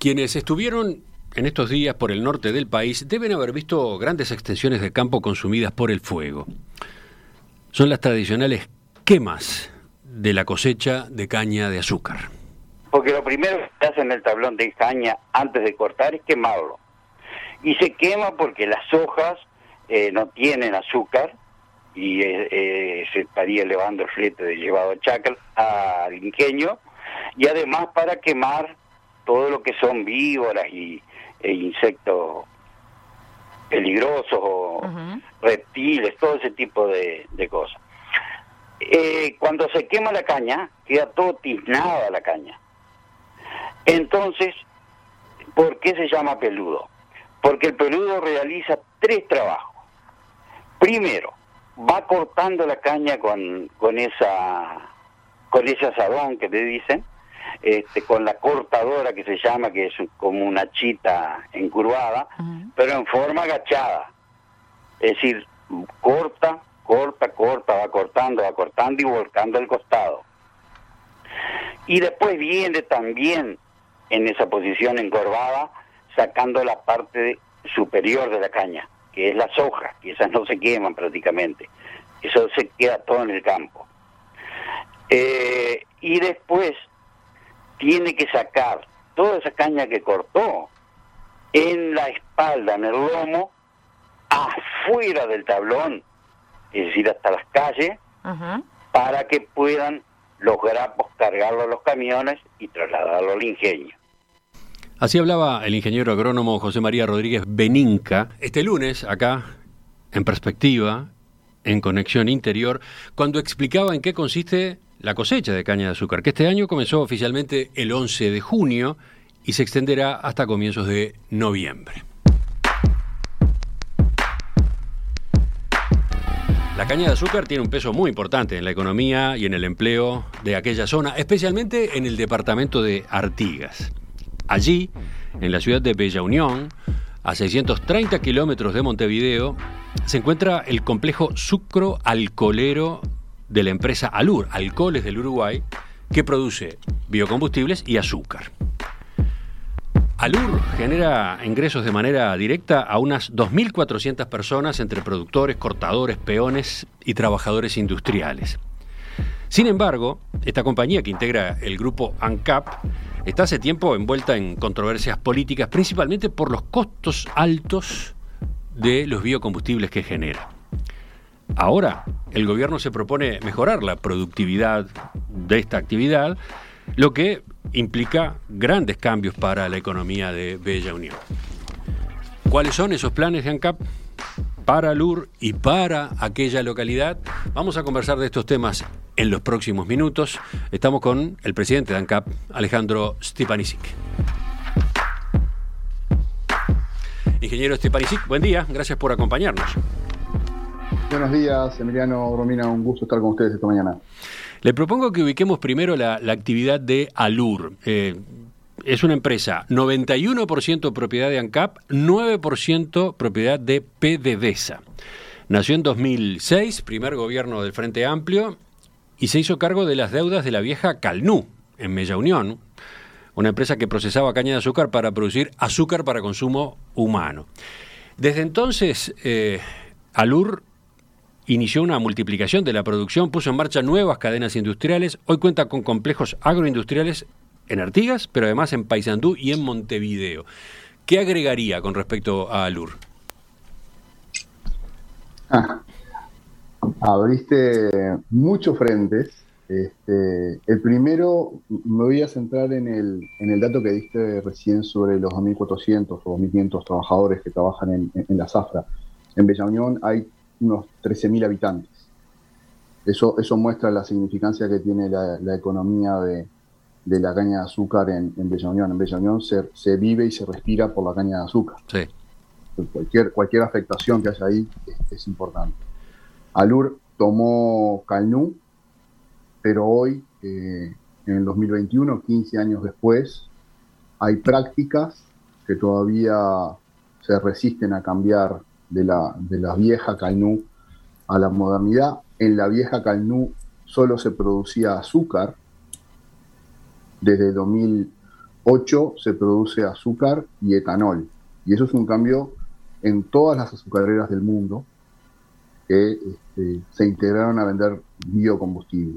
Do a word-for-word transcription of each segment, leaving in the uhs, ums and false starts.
Quienes estuvieron en estos días por el norte del país deben haber visto grandes extensiones de campo consumidas por el fuego. Son las tradicionales quemas de la cosecha de caña de azúcar. Porque lo primero que se hace en el tablón de caña antes de cortar es quemarlo. Y se quema porque las hojas eh, no tienen azúcar y eh, eh, se estaría elevando el flete de llevado a chacra al ingenio, y además para quemar todo lo que son víboras y e insectos peligrosos o uh-huh. reptiles, todo ese tipo de, de cosas. Eh, cuando se quema la caña, queda todo tiznada la caña. Entonces, ¿por qué se llama peludo? Porque el peludo realiza tres trabajos. Primero, va cortando la caña con, con esa con ese asadón que te dicen, este, con la cortadora que se llama, que es como una chita encurvada, uh-huh. pero en forma agachada. Es decir, corta, corta, corta, va cortando, va cortando y volcando el costado. Y después viene también en esa posición encorvada, sacando la parte superior de la caña, que es las hojas, que esas no se queman prácticamente. Eso se queda todo en el campo. Eh, y después tiene que sacar toda esa caña que cortó en la espalda, en el lomo, afuera del tablón, es decir, hasta las calles, uh-huh. para que puedan los grapos cargarlo a los camiones y trasladarlo al ingenio. Así hablaba el ingeniero agrónomo José María Rodríguez Beninca este lunes, acá, en Perspectiva, en Conexión Interior, cuando explicaba en qué consiste la cosecha de caña de azúcar, que este año comenzó oficialmente el once de junio y se extenderá hasta comienzos de noviembre. La caña de azúcar tiene un peso muy importante en la economía y en el empleo de aquella zona, especialmente en el departamento de Artigas. Allí, en la ciudad de Bella Unión, a seiscientos treinta kilómetros de Montevideo, se encuentra el complejo sucro-alcoholero de la empresa Alur, Alcoholes del Uruguay, que produce biocombustibles y azúcar. Alur genera ingresos de manera directa a unas dos mil cuatrocientas personas entre productores, cortadores, peones y trabajadores industriales. Sin embargo, esta compañía que integra el grupo ANCAP está hace tiempo envuelta en controversias políticas, principalmente por los costos altos de los biocombustibles que genera. Ahora, el gobierno se propone mejorar la productividad de esta actividad, lo que implica grandes cambios para la economía de Bella Unión. ¿Cuáles son esos planes de ANCAP para Alur y para aquella localidad? Vamos a conversar de estos temas en los próximos minutos. Estamos con el presidente de ANCAP, Alejandro Stepanisic. Ingeniero Stepanisic, buen día, gracias por acompañarnos. Buenos días, Emiliano, Romina, un gusto estar con ustedes esta mañana. Le propongo que ubiquemos primero la, la actividad de Alur. Eh, es una empresa noventa y uno por ciento propiedad de ANCAP, nueve por ciento propiedad de PDVSA. Nació en dos mil seis, primer gobierno del Frente Amplio, y se hizo cargo de las deudas de la vieja Calnú, en Bella Unión, una empresa que procesaba caña de azúcar para producir azúcar para consumo humano. Desde entonces, eh, Alur inició una multiplicación de la producción, puso en marcha nuevas cadenas industriales, hoy cuenta con complejos agroindustriales en Artigas, pero además en Paysandú y en Montevideo. ¿Qué agregaría con respecto a Alur? Ah, abriste muchos frentes. Este, el primero, me voy a centrar en el, en el dato que diste recién sobre los dos mil cuatrocientos o dos mil quinientos trabajadores que trabajan en, en, en la zafra. En Bella Unión hay unos trece mil habitantes. Eso, eso muestra la significancia que tiene la, la economía de, de la caña de azúcar en, en Bella Unión. En Bella Unión se, se vive y se respira por la caña de azúcar. Sí. Cualquier, cualquier afectación que haya ahí es, es importante. Alur tomó Calnú, pero hoy, eh, en el dos mil veintiuno, quince años después, hay prácticas que todavía se resisten a cambiar de la, de la vieja Calnú a la modernidad. En la vieja Calnú solo se producía azúcar. Desde dos mil ocho se produce azúcar y etanol. Y eso es un cambio en todas las azucareras del mundo que este, se integraron a vender biocombustibles.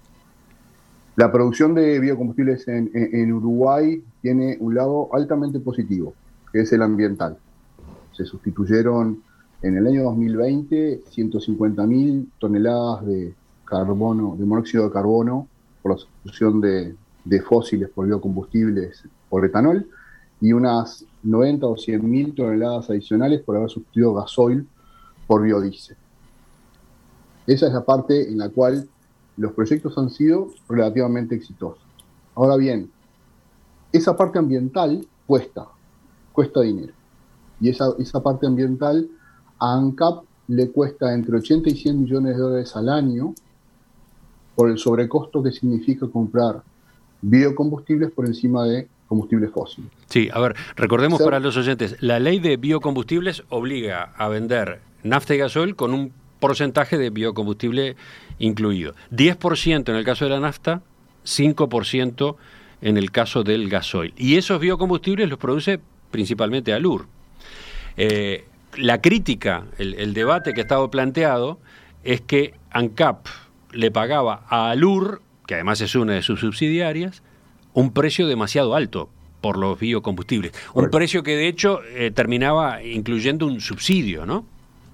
La producción de biocombustibles en, en, en Uruguay tiene un lado altamente positivo, que es el ambiental. Se sustituyeron en el año dos mil veinte ciento cincuenta mil toneladas de carbono, de monóxido de carbono por la sustitución de, de fósiles por biocombustibles por etanol, y unas noventa o cien mil toneladas adicionales por haber sustituido gasoil por biodiesel. Esa es la parte en la cual los proyectos han sido relativamente exitosos. Ahora bien, esa parte ambiental cuesta, cuesta dinero. Y esa, esa parte ambiental a ANCAP le cuesta entre ochenta y cien millones de dólares al año por el sobrecosto que significa comprar biocombustibles por encima de combustibles fósiles. Sí, a ver, recordemos Ser, para los oyentes, la ley de biocombustibles obliga a vender nafta y gasoil con un porcentaje de biocombustible incluido. diez por ciento en el caso de la nafta, cinco por ciento en el caso del gasoil. Y esos biocombustibles los produce principalmente Alur. Eh, la crítica, el, el debate que estaba planteado es que ANCAP le pagaba a Alur, que además es una de sus subsidiarias, un precio demasiado alto por los biocombustibles. Correcto. Un precio que de hecho eh, terminaba incluyendo un subsidio, ¿no?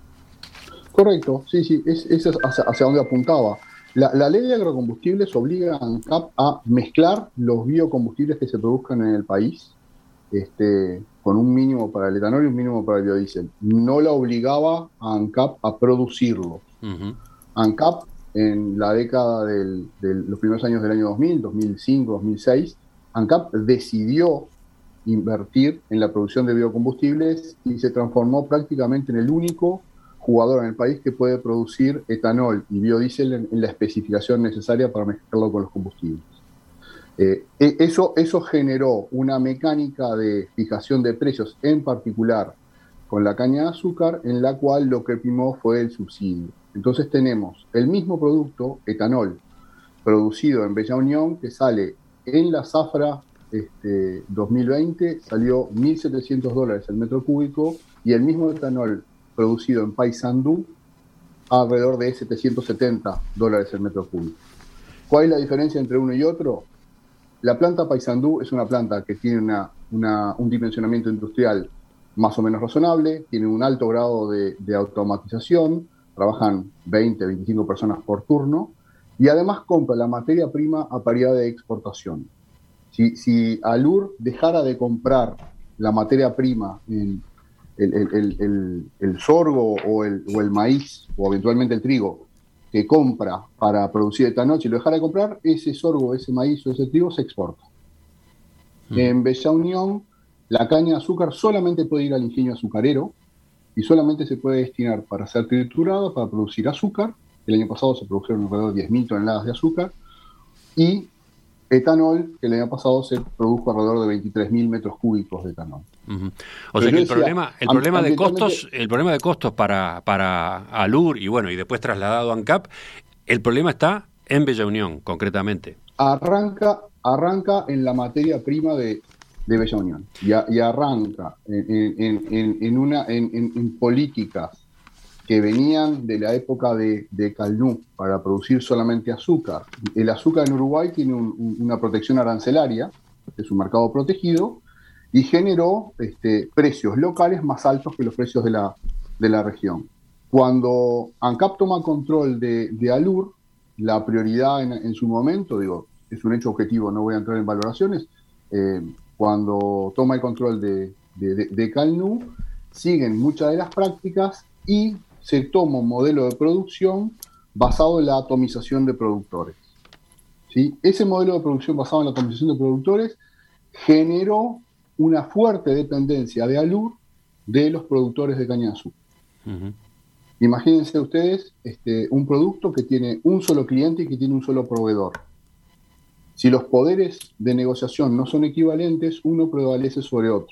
Correcto, sí, sí, es, es hacia, hacia donde apuntaba. La, la ley de agrocombustibles obliga a ANCAP a mezclar los biocombustibles que se produzcan en el país, este, con un mínimo para el etanol y un mínimo para el biodiesel. No la obligaba a ANCAP a producirlo. Uh-huh. ANCAP, en la década de del, los primeros años del año dos mil, dos mil cinco, dos mil seis, ANCAP decidió invertir en la producción de biocombustibles y se transformó prácticamente en el único jugador en el país que puede producir etanol y biodiesel en, en la especificación necesaria para mezclarlo con los combustibles. Eh, eso, eso generó una mecánica de fijación de precios, en particular con la caña de azúcar, en la cual lo que primó fue el subsidio. Entonces tenemos el mismo producto, etanol, producido en Bella Unión, que sale en la zafra este, dos mil veinte, salió mil setecientos dólares el metro cúbico, y el mismo etanol producido en Paysandú, alrededor de setecientos setenta dólares el metro cúbico. ¿Cuál es la diferencia entre uno y otro? La planta Paysandú es una planta que tiene una, una, un dimensionamiento industrial más o menos razonable, tiene un alto grado de, de automatización, trabajan veinte, veinticinco personas por turno, y además compra la materia prima a paridad de exportación. Si, si Alur dejara de comprar la materia prima en El, el, el, el sorgo o el, o el maíz, o eventualmente el trigo, que compra para producir etanol, si lo dejara de comprar, ese sorgo, ese maíz o ese trigo se exporta. Mm. En Bella Unión, la caña de azúcar solamente puede ir al ingenio azucarero y solamente se puede destinar para ser triturado, para producir azúcar. El año pasado se produjeron alrededor de diez mil toneladas de azúcar, y etanol, que el año pasado se produjo alrededor de veintitrés mil metros cúbicos de etanol. Uh-huh. O sea que el decía, problema, el problema de costos, el problema de costos para, para Alur y bueno, y después trasladado a ANCAP, el problema está en Bella Unión, concretamente. Arranca, arranca en la materia prima de, de Bella Unión, y, a, y arranca en, en, en, en, una, en, en, en políticas que venían de la época de, de Calnú para producir solamente azúcar. El azúcar en Uruguay tiene un, un, una protección arancelaria, es un mercado protegido, y generó este, precios locales más altos que los precios de la, de la región. Cuando ANCAP toma control de, de Alur, la prioridad en, en su momento, digo, es un hecho objetivo, no voy a entrar en valoraciones, eh, cuando toma el control de, de, de, de Calnú, siguen muchas de las prácticas y se toma un modelo de producción basado en la atomización de productores. ¿Sí? Ese modelo de producción basado en la atomización de productores generó una fuerte dependencia de Alur de los productores de caña de azúcar. Uh-huh. Imagínense ustedes este, un producto que tiene un solo cliente y que tiene un solo proveedor. Si los poderes de negociación no son equivalentes, uno prevalece sobre otro.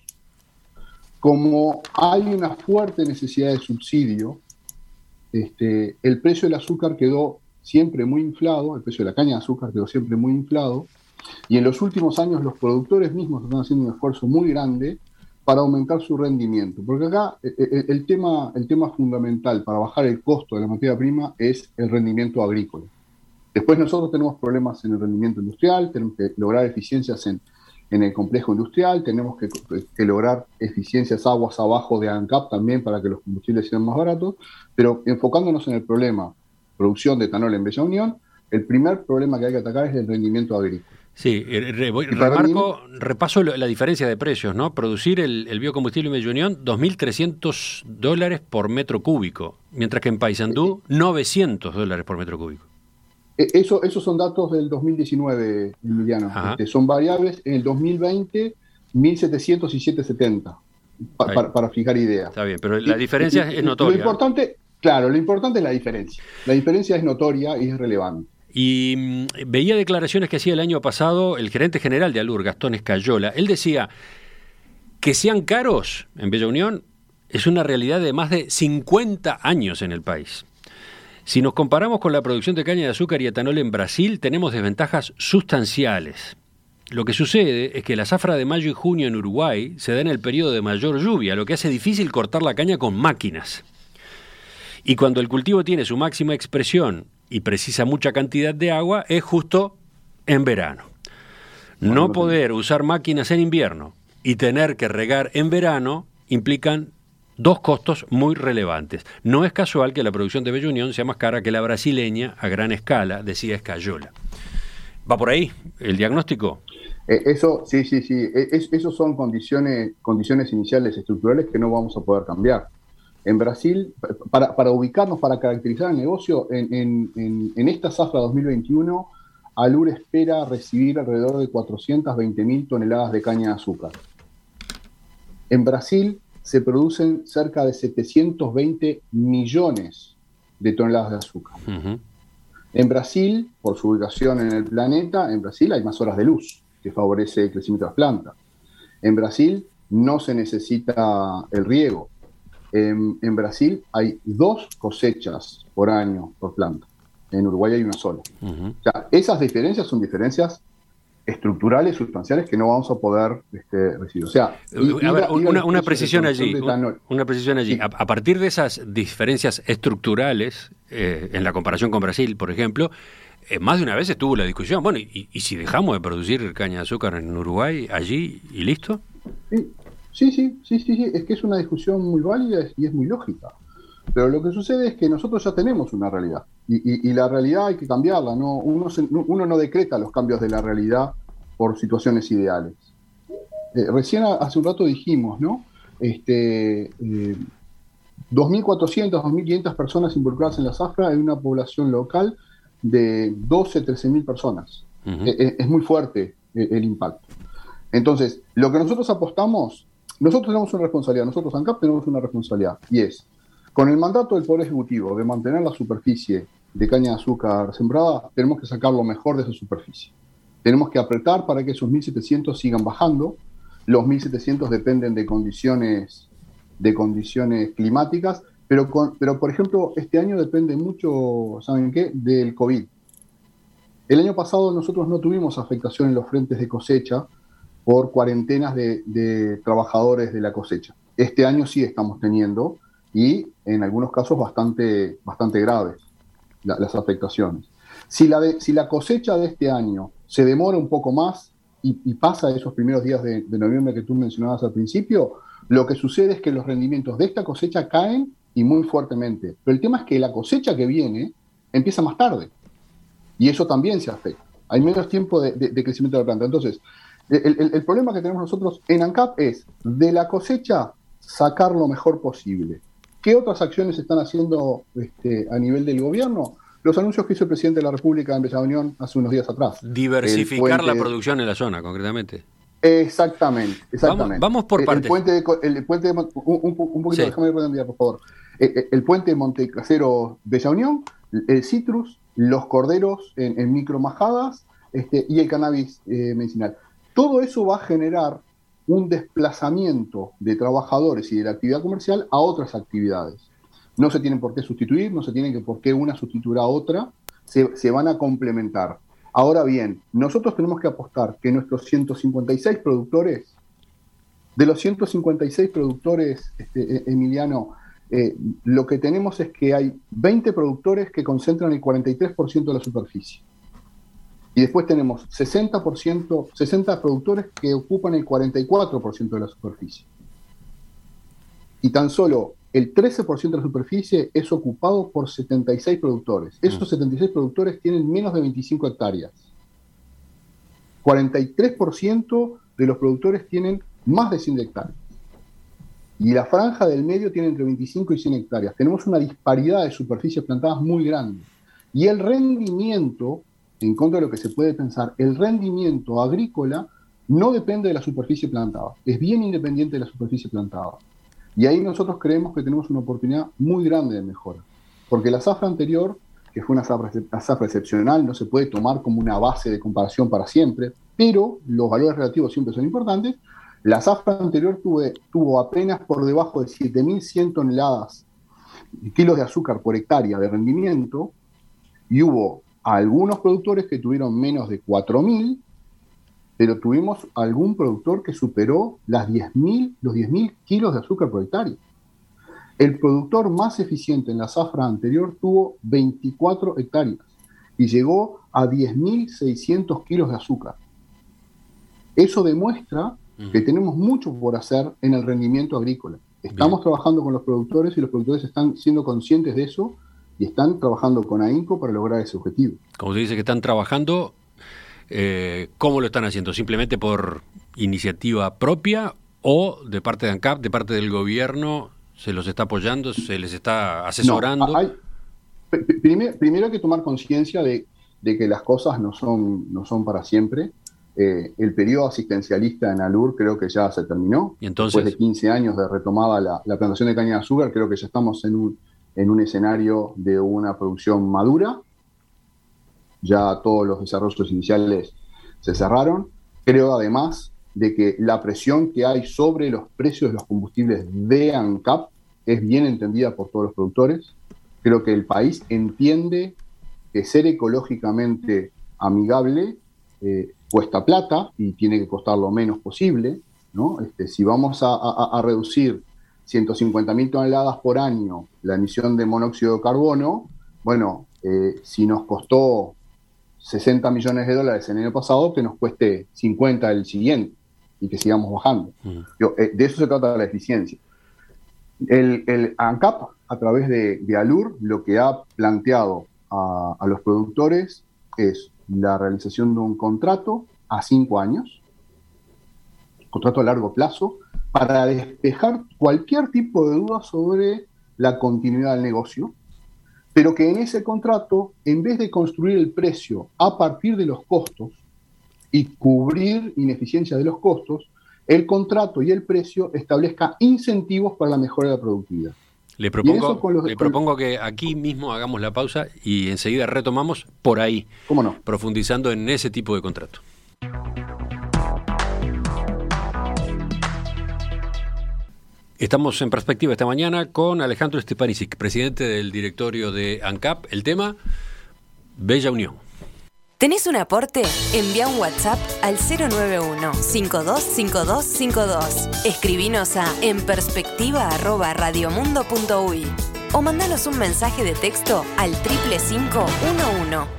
Como hay una fuerte necesidad de subsidio, este, el precio del azúcar quedó siempre muy inflado, el precio de la caña de azúcar quedó siempre muy inflado, Y en los últimos años los productores mismos están haciendo un esfuerzo muy grande para aumentar su rendimiento. Porque acá el, el, tema, el tema fundamental para bajar el costo de la materia prima es el rendimiento agrícola. Después nosotros tenemos problemas en el rendimiento industrial, tenemos que lograr eficiencias en, en el complejo industrial, tenemos que, que lograr eficiencias aguas abajo de ANCAP también para que los combustibles sean más baratos, pero enfocándonos en el problema producción de etanol en Bella Unión, el primer problema que hay que atacar es el rendimiento agrícola. Sí, re, voy, remarco, repaso la diferencia de precios, ¿no? Producir el, el biocombustible en Bella Unión, dos mil trescientos dólares por metro cúbico, mientras que en Paysandú, novecientos dólares por metro cúbico. Eso, esos son datos del dos mil diecinueve, Emiliano. Este, son variables. En el dos mil veinte, mil setecientos y setecientos setenta, pa, para, para fijar ideas. Está bien, pero la diferencia y, es notoria. Lo importante, claro, lo importante es la diferencia. La diferencia es notoria y es relevante. Y mmm, veía declaraciones que hacía el año pasado el gerente general de Alur, Gastón Escayola. Él decía que sean caros en Bella Unión es una realidad de más de cincuenta años en el país. Si nos comparamos con la producción de caña de azúcar y etanol en Brasil, tenemos desventajas sustanciales. Lo que sucede es que la zafra de mayo y junio en Uruguay se da en el periodo de mayor lluvia, lo que hace difícil cortar la caña con máquinas. Y cuando el cultivo tiene su máxima expresión y precisa mucha cantidad de agua, es justo en verano. No poder usar máquinas en invierno y tener que regar en verano implican dos costos muy relevantes. No es casual que la producción de Bella Unión sea más cara que la brasileña a gran escala, decía Escayola. ¿Va por ahí el diagnóstico? Eh, eso, sí, sí, sí. Es, esos son condiciones, condiciones iniciales estructurales que no vamos a poder cambiar. En Brasil, para, para ubicarnos, para caracterizar el negocio, en, en, en, en esta zafra dos mil veintiuno, Alur espera recibir alrededor de cuatrocientas veinte mil toneladas de caña de azúcar. En Brasil se producen cerca de setecientos veinte millones de toneladas de azúcar. Uh-huh. En Brasil, por su ubicación en el planeta, en Brasil hay más horas de luz, que favorece el crecimiento de las plantas. En Brasil no se necesita el riego. En, en Brasil hay dos cosechas por año por planta. En Uruguay hay una sola. Uh-huh. O sea, esas diferencias son diferencias estructurales, sustanciales, que no vamos a poder este, recibir. O sea, y, a ver, una, una precisión allí. Una precisión allí. Sí. A, a partir de esas diferencias estructurales, eh, en la comparación con Brasil, por ejemplo, eh, más de una vez estuvo la discusión. Bueno, y, y si dejamos de producir caña de azúcar en Uruguay, allí, y listo. Sí, sí, sí, sí, sí, sí. Es que es una discusión muy válida y es muy lógica. Pero lo que sucede es que nosotros ya tenemos una realidad y, y, y la realidad hay que cambiarla, ¿no? Uno, se, uno no decreta los cambios de la realidad por situaciones ideales. Eh, recién hace un rato dijimos, ¿no? Este, eh, dos mil cuatrocientas, dos mil quinientas personas involucradas en la zafra en una población local de doce, trece mil personas. Uh-huh. Eh, es muy fuerte el, el impacto. Entonces, lo que nosotros apostamos, nosotros tenemos una responsabilidad, nosotros ANCAP tenemos una responsabilidad y es, con el mandato del Poder Ejecutivo de mantener la superficie de caña de azúcar sembrada, tenemos que sacar lo mejor de esa superficie. Tenemos que apretar para que esos mil setecientos sigan bajando. Los mil setecientos dependen de condiciones, de condiciones climáticas, pero, con, pero por ejemplo, este año depende mucho, ¿saben qué?, del COVID. El año pasado nosotros no tuvimos afectación en los frentes de cosecha por cuarentenas de, de trabajadores de la cosecha. Este año sí estamos teniendo, y en algunos casos bastante, bastante graves la, las afectaciones. Si la, de, si la cosecha de este año se demora un poco más y, y pasa esos primeros días de, de noviembre que tú mencionabas al principio, lo que sucede es que los rendimientos de esta cosecha caen y muy fuertemente. Pero el tema es que la cosecha que viene empieza más tarde y eso también se afecta. Hay menos tiempo de, de, de crecimiento de la planta. Entonces, el, el, el problema que tenemos nosotros en ANCAP es de la cosecha sacar lo mejor posible. ¿Qué otras acciones se están haciendo este, a nivel del gobierno? Los anuncios que hizo el presidente de la República en Bella Unión hace unos días atrás. Diversificar la producción en la zona, concretamente. Exactamente, exactamente. Vamos, vamos por partes. El puente de, el puente de, un, un, un poquito, sí. Déjame redondear, por favor. El, el puente de Montecasero Bella Unión, el citrus, los corderos en, en micromajadas este, y el cannabis eh, medicinal. Todo eso va a generar un desplazamiento de trabajadores y de la actividad comercial a otras actividades. No se tienen por qué sustituir, no se tienen que por qué una sustituir a otra, se, se van a complementar. Ahora bien, nosotros tenemos que apostar que nuestros ciento cincuenta y seis productores, de los ciento cincuenta y seis productores, este, Emiliano, eh, lo que tenemos es que hay veinte productores que concentran el cuarenta y tres por ciento de la superficie. Y después tenemos sesenta por ciento, sesenta productores que ocupan el cuarenta y cuatro por ciento de la superficie. Y tan solo el trece por ciento de la superficie es ocupado por setenta y seis productores. Esos setenta y seis productores tienen menos de veinticinco hectáreas. cuarenta y tres por ciento de los productores tienen más de cien hectáreas. Y la franja del medio tiene entre veinticinco y cien hectáreas. Tenemos una disparidad de superficies plantadas muy grande. Y el rendimiento, en contra de lo que se puede pensar, el rendimiento agrícola no depende de la superficie plantada. Es bien independiente de la superficie plantada. Y ahí nosotros creemos que tenemos una oportunidad muy grande de mejora. Porque la zafra anterior, que fue una zafra, una zafra excepcional, no se puede tomar como una base de comparación para siempre, pero los valores relativos siempre son importantes. La zafra anterior tuve, tuvo apenas por debajo de siete mil cien toneladas, kilos de azúcar por hectárea de rendimiento, y hubo algunos productores que tuvieron menos de cuatro mil, pero tuvimos algún productor que superó las diez mil, los diez mil kilos de azúcar por hectárea. El productor más eficiente en la zafra anterior tuvo veinticuatro hectáreas y llegó a diez mil seiscientos kilos de azúcar. Eso demuestra que tenemos mucho por hacer en el rendimiento agrícola. Estamos Bien. trabajando con los productores y los productores están siendo conscientes de eso y están trabajando con AINCO para lograr ese objetivo. Como se dice que están trabajando, eh, ¿cómo lo están haciendo? ¿Simplemente por iniciativa propia o de parte de ANCAP, de parte del gobierno, se los está apoyando, se les está asesorando? No, hay, primero, primero hay que tomar conciencia de, de que las cosas no son, no son para siempre. Eh, el periodo asistencialista en ALUR creo que ya se terminó. ¿Y entonces? Después de quince años de retomada la, la plantación de caña de azúcar, creo que ya estamos en un, en un escenario de una producción madura. Ya todos los desarrollos iniciales se cerraron. Creo además de que la presión que hay sobre los precios de los combustibles de ANCAP es bien entendida por todos los productores. Creo que el país entiende que ser ecológicamente amigable eh, cuesta plata y tiene que costar lo menos posible, ¿no? Este, si vamos a, a, a reducir ciento cincuenta mil toneladas por año la emisión de monóxido de carbono, bueno, eh, si nos costó sesenta millones de dólares el año pasado, que nos cueste cincuenta el siguiente y que sigamos bajando. Uh-huh. Yo, eh, de eso se trata la eficiencia. El, el ANCAP, a través de, de ALUR, lo que ha planteado a, a los productores es la realización de un contrato a cinco años, contrato a largo plazo, para despejar cualquier tipo de duda sobre la continuidad del negocio, pero que en ese contrato, en vez de construir el precio a partir de los costos y cubrir ineficiencia de los costos, el contrato y el precio establezca incentivos para la mejora de la productividad. Le propongo, los, le propongo que aquí mismo hagamos la pausa y enseguida retomamos por ahí. ¿Cómo no? Profundizando en ese tipo de contrato. Estamos en Perspectiva esta mañana con Alejandro Stepanisic, presidente del directorio de ANCAP. El tema, Bella Unión. ¿Tenés un aporte? Envía un WhatsApp al cero nueve uno, cinco dos cinco dos cinco dos. Escribinos a enperspectiva arroba radiomundo punto uy o mandanos un mensaje de texto al triple cinco uno uno.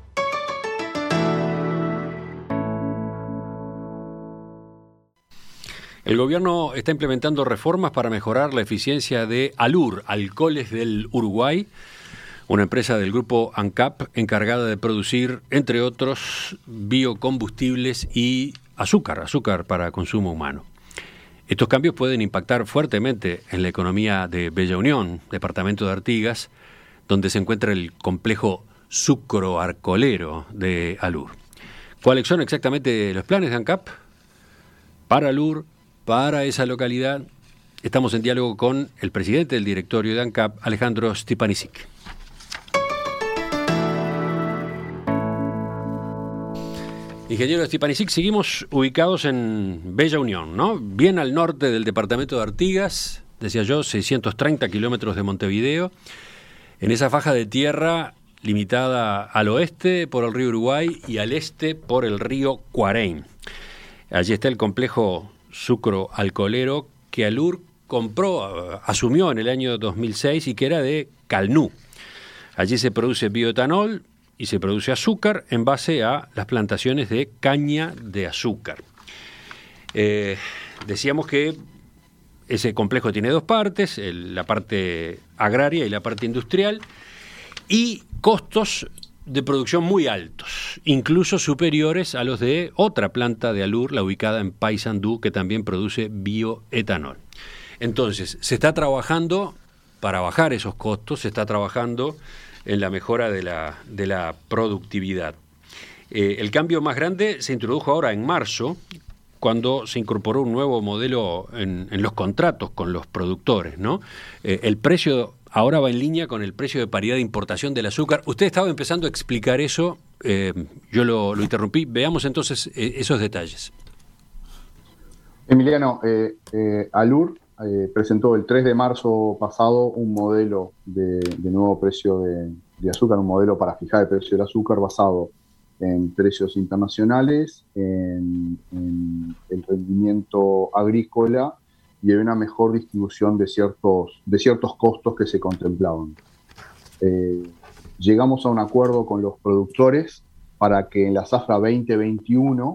El gobierno está implementando reformas para mejorar la eficiencia de ALUR, Alcoholes del Uruguay, una empresa del grupo ANCAP encargada de producir, entre otros, biocombustibles y azúcar, azúcar para consumo humano. Estos cambios pueden impactar fuertemente en la economía de Bella Unión, departamento de Artigas, donde se encuentra el complejo sucroalcoholero de ALUR. ¿Cuáles son exactamente los planes de ANCAP para ALUR, para esa localidad? Estamos en diálogo con el presidente del directorio de ANCAP, Alejandro Stepanisic. Ingeniero Stepanisic, seguimos ubicados en Bella Unión, ¿no? Bien al norte del departamento de Artigas, decía yo, seiscientos treinta kilómetros de Montevideo. En esa faja de tierra limitada al oeste por el río Uruguay y al este por el río Cuareim. Allí está el complejo sucro-alcoholero que Alur compró, asumió en el año dos mil seis y que era de Calnú. Allí se produce bioetanol y se produce azúcar en base a las plantaciones de caña de azúcar. Eh, decíamos que ese complejo tiene dos partes, el, la parte agraria y la parte industrial, y costos de producción muy altos, incluso superiores a los de otra planta de Alur, la ubicada en Paysandú, que también produce bioetanol. Entonces, se está trabajando para bajar esos costos, se está trabajando en la mejora de la, de la productividad. Eh, el cambio más grande se introdujo ahora en marzo, cuando se incorporó un nuevo modelo en, en los contratos con los productores, ¿no? Eh, el precio ahora va en línea con el precio de paridad de importación del azúcar. Usted estaba empezando a explicar eso, eh, yo lo, lo interrumpí. Veamos entonces eh, esos detalles. Emiliano, eh, eh, Alur eh, presentó el tres de marzo pasado un modelo de, de nuevo precio de, de azúcar, un modelo para fijar el precio del azúcar basado en precios internacionales, en, en el rendimiento agrícola y en una mejor distribución de ciertos, de ciertos costos que se contemplaban. Eh, llegamos a un acuerdo con los productores para que en la zafra veinte veintiuno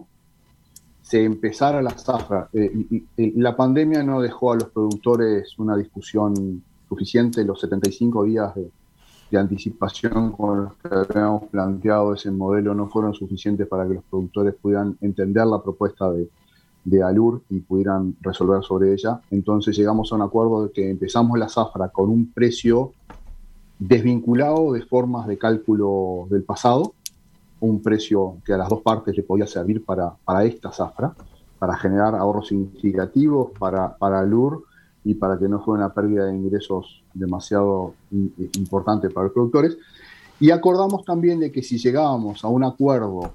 se empezara la zafra. Eh, y, y, la pandemia no dejó a los productores una discusión suficiente. Los setenta y cinco días de, de anticipación con los que habíamos planteado ese modelo no fueron suficientes para que los productores pudieran entender la propuesta de, de Alur y pudieran resolver sobre ella. Entonces llegamos a un acuerdo de que empezamos la zafra con un precio desvinculado de formas de cálculo del pasado, un precio que a las dos partes le podía servir para, para esta zafra, para generar ahorros significativos para, para Alur y para que no fuera una pérdida de ingresos demasiado importante para los productores. Y acordamos también de que si llegábamos a un acuerdo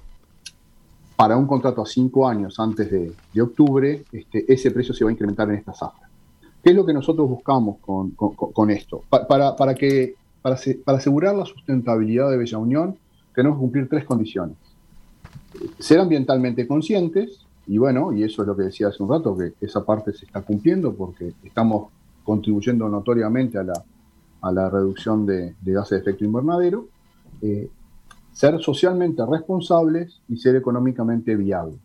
para un contrato a cinco años antes de, de octubre, este, ese precio se va a incrementar en esta zafra. ¿Qué es lo que nosotros buscamos con, con, con esto? Pa, para, para, que, para, se, para asegurar la sustentabilidad de Bella Unión, tenemos que cumplir tres condiciones. Ser ambientalmente conscientes, y bueno, y eso es lo que decía hace un rato, que esa parte se está cumpliendo porque estamos contribuyendo notoriamente a la, a la reducción de, de gases de efecto invernadero, eh, ser socialmente responsables y ser económicamente viables.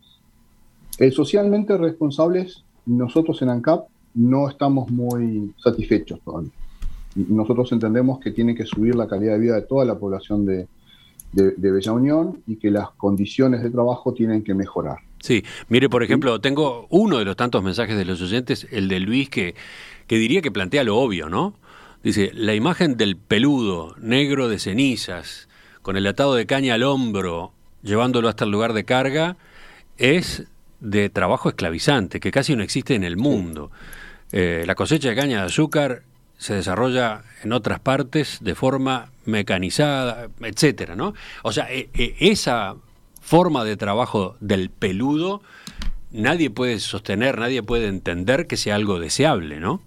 El socialmente responsables, nosotros en ANCAP no estamos muy satisfechos todavía. Nosotros entendemos que tiene que subir la calidad de vida de toda la población de De, de Bella Unión y que las condiciones de trabajo tienen que mejorar. Sí, mire, por ejemplo, tengo uno de los tantos mensajes de los oyentes, el de Luis, que, que diría que plantea lo obvio, ¿no? Dice, la imagen del peludo, negro de cenizas, con el atado de caña al hombro, llevándolo hasta el lugar de carga, es de trabajo esclavizante, que casi no existe en el mundo. Eh, la cosecha de caña de azúcar se desarrolla en otras partes de forma mecanizada, etcétera, ¿no? O sea, e, e, esa forma de trabajo del peludo nadie puede sostener, nadie puede entender que sea algo deseable, ¿no?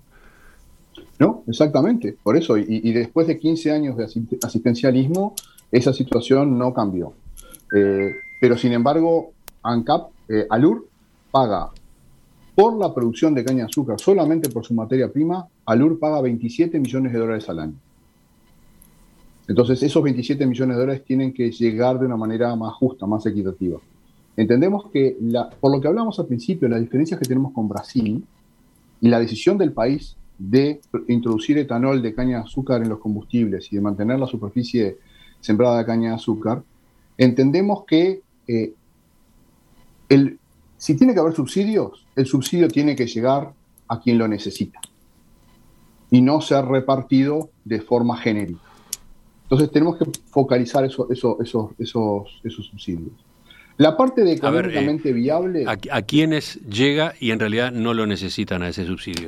No, exactamente, por eso, y, y después de quince años de asistencialismo, esa situación no cambió. Eh, pero sin embargo, ANCAP, eh, Alur, paga por la producción de caña de azúcar, solamente por su materia prima, Alur paga veintisiete millones de dólares al año. Entonces, esos veintisiete millones de dólares tienen que llegar de una manera más justa, más equitativa. Entendemos que, la, por lo que hablamos al principio, las diferencias que tenemos con Brasil y la decisión del país de introducir etanol de caña de azúcar en los combustibles y de mantener la superficie sembrada de caña de azúcar, entendemos que eh, el Si tiene que haber subsidios, el subsidio tiene que llegar a quien lo necesita y no ser repartido de forma genérica. Entonces tenemos que focalizar eso, eso, esos, esos, esos subsidios. La parte de económicamente a ver, eh, viable... A, ¿A quiénes llega y en realidad no lo necesitan a ese subsidio?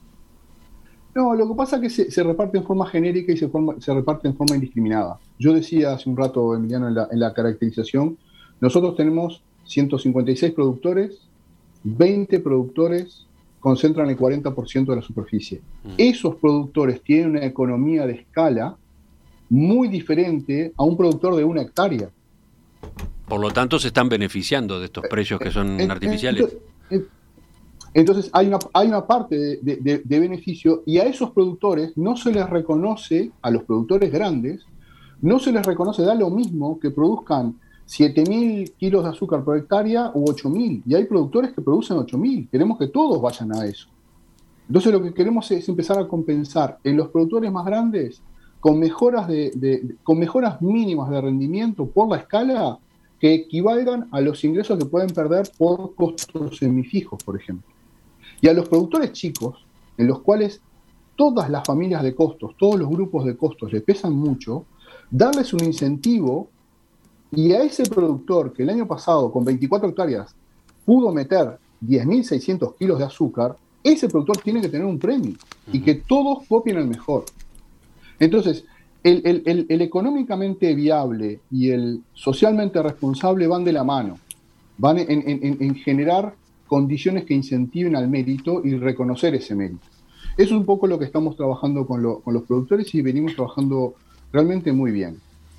No, lo que pasa es que se, se reparte en forma genérica y se, forma, se reparte en forma indiscriminada. Yo decía hace un rato, Emiliano, en la, en la caracterización, nosotros tenemos ciento cincuenta y seis productores, veinte productores concentran el cuarenta por ciento de la superficie. Mm. Esos productores tienen una economía de escala muy diferente a un productor de una hectárea. Por lo tanto, se están beneficiando de estos precios que son eh, artificiales. Entonces, entonces hay, una, hay una parte de, de, de beneficio, y a esos productores no se les reconoce, a los productores grandes, no se les reconoce, da lo mismo que produzcan siete mil kilos de azúcar por hectárea u ocho mil, y hay productores que producen ocho mil. Queremos que todos vayan a eso. Entonces lo que queremos es empezar a compensar en los productores más grandes con mejoras, de, de, con mejoras mínimas de rendimiento por la escala que equivalgan a los ingresos que pueden perder por costos semifijos, por ejemplo. Y a los productores chicos, en los cuales todas las familias de costos, todos los grupos de costos le pesan mucho, darles un incentivo, y a ese productor que el año pasado con veinticuatro hectáreas pudo meter diez mil seiscientos kilos de azúcar, ese productor tiene que tener un premio y que todos copien el mejor. Entonces, el, el, el, el económicamente viable y el socialmente responsable van de la mano, van en, en, en generar condiciones que incentiven al mérito y reconocer ese mérito. Eso es un poco lo que estamos trabajando con, lo, con los productores, y venimos trabajando realmente muy bien.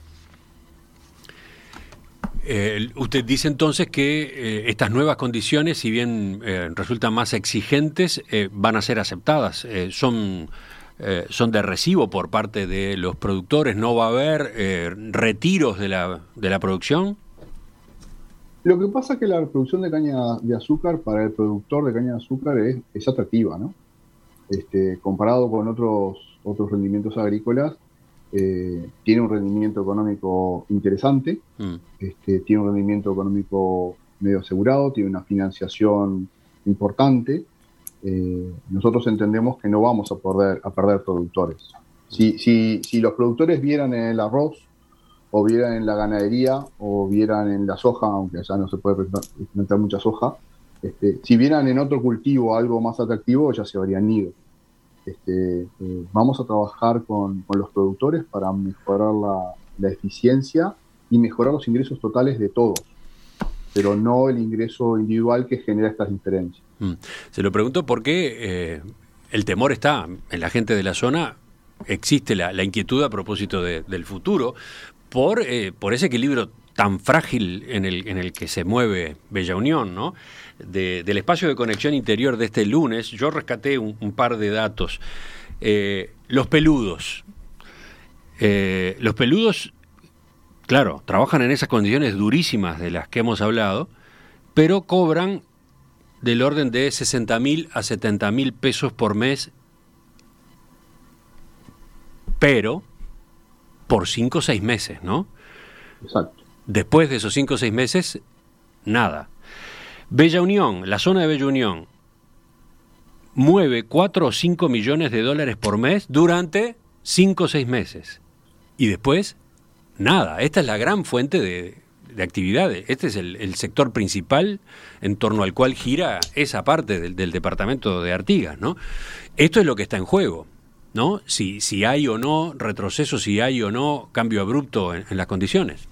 Eh, usted dice entonces que eh, estas nuevas condiciones, si bien eh, resultan más exigentes, eh, van a ser aceptadas. Eh, son, eh, son de recibo por parte de los productores. ¿No va a haber eh, retiros de la, de la producción? Lo que pasa es que la producción de caña de azúcar para el productor de caña de azúcar es, es atractiva, ¿no? Este, comparado con otros, otros rendimientos agrícolas, Eh, tiene un rendimiento económico interesante, mm. este, tiene un rendimiento económico medio asegurado, tiene una financiación importante. Eh, nosotros entendemos que no vamos a perder, a perder productores. Si, si, si los productores vieran en el arroz, o vieran en la ganadería, o vieran en la soja, aunque ya no se puede implementar mucha soja, este, si vieran en otro cultivo algo más atractivo, ya se habrían ido. Este, eh, vamos a trabajar con, con los productores para mejorar la, la eficiencia y mejorar los ingresos totales de todos, pero no el ingreso individual que genera estas diferencias. Mm. Se lo pregunto porque eh, el temor está en la gente de la zona, existe la, la inquietud a propósito de, del futuro, por, eh, por ese equilibrio tan frágil en el, en el que se mueve Bella Unión, ¿no? De, del espacio de conexión interior de este lunes, yo rescaté un, un par de datos. Eh, los peludos. Eh, los peludos, claro, trabajan en esas condiciones durísimas de las que hemos hablado, pero cobran del orden de sesenta mil a setenta mil pesos por mes, pero por cinco o seis meses, ¿no? Exacto. Después de esos cinco o seis meses, nada. Bella Unión, la zona de Bella Unión, mueve cuatro o cinco millones de dólares por mes durante cinco o seis meses. Y después, nada. Esta es la gran fuente de, de actividades. Este es el, el sector principal en torno al cual gira esa parte del, del departamento de Artigas, ¿no? Esto es lo que está en juego, ¿no? Si, si hay o no retroceso, si hay o no cambio abrupto en, en las condiciones.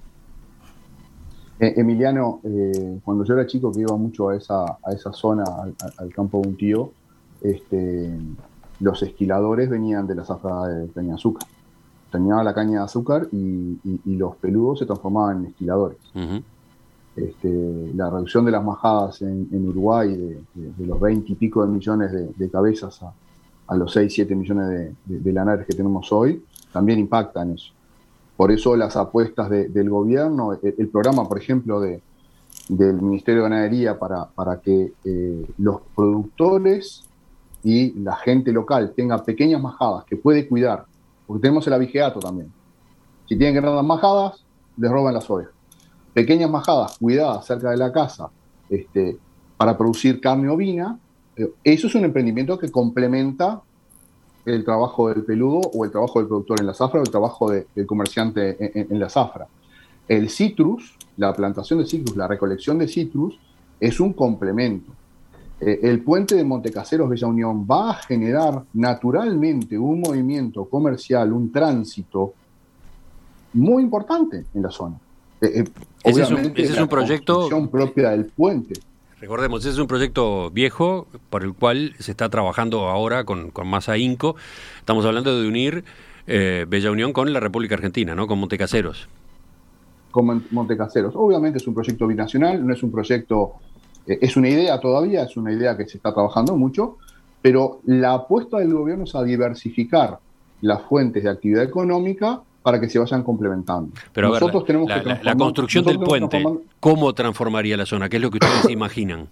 Emiliano, eh, cuando yo era chico, que iba mucho a esa, a esa zona, al, al campo de un tío, este, los esquiladores venían de la zafra de caña de azúcar. Tenían la caña de azúcar y, y, y los peludos se transformaban en esquiladores. Uh-huh. Este, la reducción de las majadas en, en Uruguay de, de, de los veinte y pico de millones de, de cabezas a, a los seis, siete millones de, de, de lanares que tenemos hoy, también impacta en eso. Por eso las apuestas de, del gobierno, el, el programa, por ejemplo, de, del Ministerio de Ganadería para, para que eh, los productores y la gente local tenga pequeñas majadas que puede cuidar, porque tenemos el abigeato también. Si tienen grandes majadas, les roban las ovejas. Pequeñas majadas cuidadas cerca de la casa este, para producir carne ovina, eh, eso es un emprendimiento que complementa el trabajo del peludo o el trabajo del productor en la zafra o el trabajo de, del comerciante en, en, en la zafra. El citrus, la plantación de citrus, la recolección de citrus, es un complemento. Eh, el puente de Montecaseros Bella Unión va a generar naturalmente un movimiento comercial, un tránsito muy importante en la zona. Eh, eh, ese es un, ese es un proyecto propia del puente. Recordemos, ese es un proyecto viejo por el cual se está trabajando ahora con, con más ahínco. Estamos hablando de unir eh, Bella Unión con la República Argentina, ¿no? Con Montecaseros. Con Montecaseros. Obviamente es un proyecto binacional, no es un proyecto, eh, es una idea todavía, es una idea que se está trabajando mucho, pero la apuesta del gobierno es a diversificar las fuentes de actividad económica para que se vayan complementando. Pero nosotros a ver, tenemos la, que la, la construcción del puente, ¿cómo transformaría la zona? ¿Qué es lo que ustedes imaginan?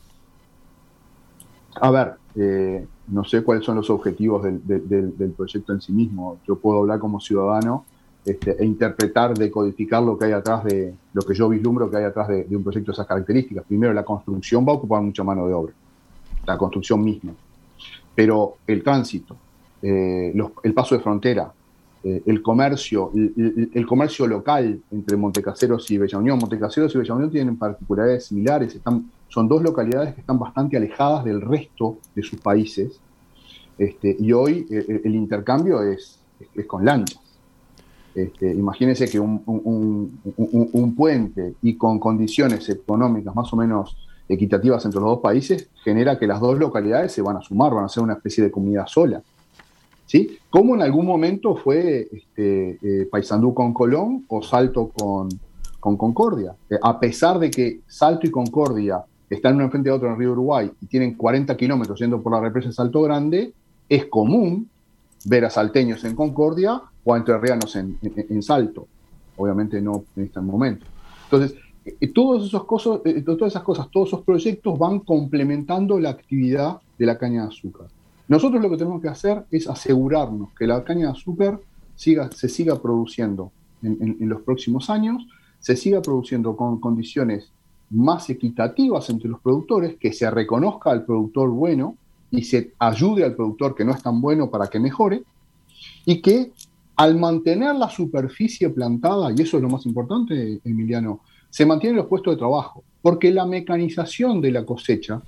A ver, eh, no sé cuáles son los objetivos del, del, del proyecto en sí mismo. Yo puedo hablar como ciudadano este, e interpretar, decodificar lo que hay atrás de, lo que yo vislumbro que hay atrás de, de un proyecto de esas características. Primero, la construcción va a ocupar mucha mano de obra, la construcción misma. Pero el tránsito, eh, los, el paso de frontera, eh, el comercio, el, el, el comercio local entre Montecaseros y Bella Unión. Montecaseros y Bella Unión tienen particularidades similares, están, son dos localidades que están bastante alejadas del resto de sus países, este, y hoy eh, el intercambio es, es, es con lanchas. Este, imagínense que un, un, un, un puente y con condiciones económicas más o menos equitativas entre los dos países genera que las dos localidades se van a sumar, van a ser una especie de comunidad sola. ¿Sí? Como en algún momento fue este, eh, Paysandú con Colón o Salto con, con Concordia. Eh, a pesar de que Salto y Concordia están uno enfrente de otro en el río Uruguay y tienen cuarenta kilómetros yendo por la represa de Salto Grande, es común ver a salteños en Concordia o a entrerrianos en, en, en Salto. Obviamente no en este momento. Entonces, eh, todos esos cosas, eh, todas esas cosas, todos esos proyectos van complementando la actividad de la caña de azúcar. Nosotros lo que tenemos que hacer es asegurarnos que la caña de azúcar siga, se siga produciendo en, en, en los próximos años, se siga produciendo con condiciones más equitativas entre los productores, que se reconozca al productor bueno y se ayude al productor que no es tan bueno para que mejore, y que al mantener la superficie plantada, y eso es lo más importante, Emiliano, se mantienen los puestos de trabajo, porque la mecanización de la cosecha.